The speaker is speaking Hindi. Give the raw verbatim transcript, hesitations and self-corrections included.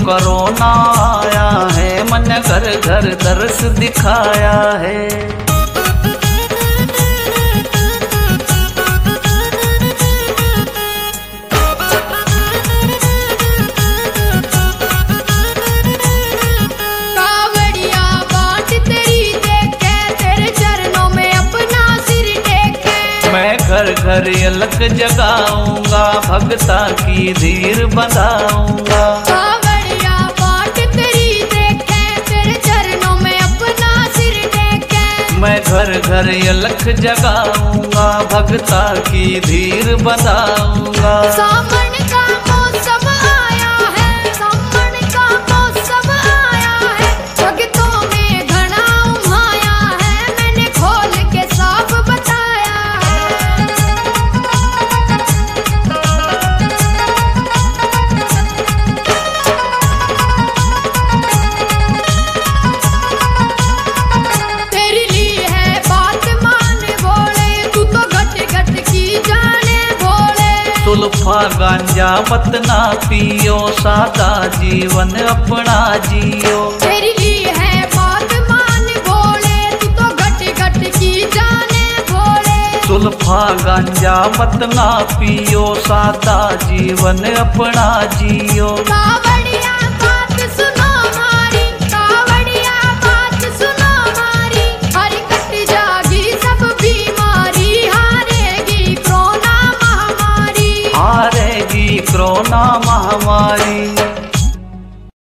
कोरोना आया है, मन घर घर दर्श दिखाया है। कावड़िया बाट तेरी देखे, तेरे चरणों में अपना सिर टेके। मैं घर घर अलख जगाऊंगा, भगता की धीर बंधाऊंगा। कावड़िया बाट तेरी देखे, तेरे चरणों में अपना सिर टेके। मैं घर घर अलख जगाऊंगा, भगता की धीर बंधाऊंगा। सावन का मौसम आया है, सावन का मौसम आया है, भक्तों में घना उमाया है, मैंने खोल के साफ बताया है। तेरी ली है बात मान भोले, तू तो घट घट की जाने भोले। सुल्फा गांजा मत ना पियो, सादा जीवन अपना जियो। तेरी ली है बात मान भोले, तू तो घट घट की जाने भोले। सुल्फा गांजा मत ना पियो, सादा जीवन अपना जियो। कावड़िया बात सुनो मारी, कावड़िया बात सुनो मारी, हरी कट जागी सब बीमारी, हारेगी कोरोना महामारी। हारेगी कोरोना महामारी।